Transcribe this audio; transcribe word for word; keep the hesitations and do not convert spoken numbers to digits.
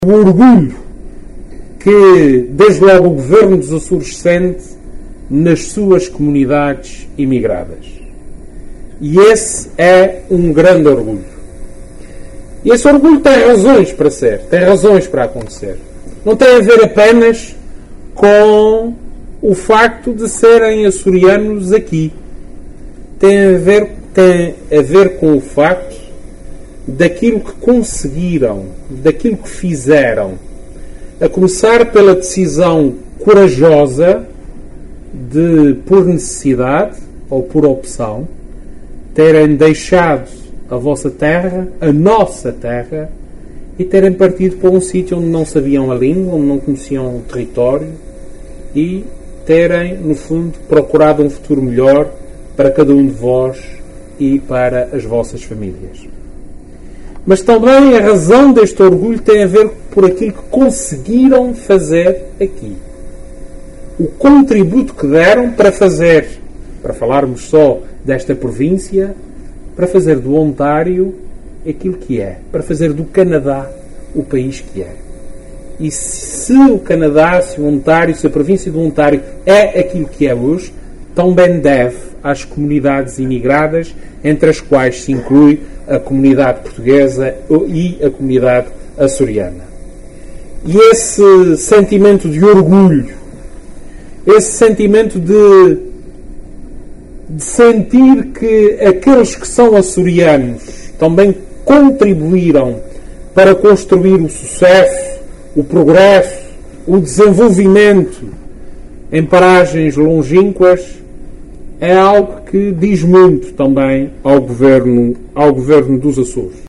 O orgulho que, desde logo, o Governo dos Açores sente nas suas comunidades imigradas. E esse é um grande orgulho. E esse orgulho tem razões para ser, tem razões para acontecer. Não tem a ver apenas com o facto de serem açorianos aqui. Tem a ver, tem a ver com o facto daquilo que conseguiram, daquilo que fizeram, a começar pela decisão corajosa de, por necessidade ou por opção, terem deixado a vossa terra, a nossa terra, e terem partido para um sítio onde não sabiam a língua, onde não conheciam o território, e terem, no fundo, procurado um futuro melhor para cada um de vós e para as vossas famílias. Mas também a razão deste orgulho tem a ver por aquilo que conseguiram fazer aqui. O contributo que deram para fazer, para falarmos só desta província, para fazer do Ontário aquilo que é, para fazer do Canadá o país que é. E se o Canadá, se o Ontário, se a província do Ontário é aquilo que é hoje, também deve às comunidades imigradas, entre as quais se inclui a comunidade portuguesa e a comunidade açoriana. E esse sentimento de orgulho, esse sentimento de, de sentir que aqueles que são açorianos também contribuíram para construir o sucesso, o progresso, o desenvolvimento em paragens longínquas, é algo que diz muito também ao governo, ao governo dos Açores.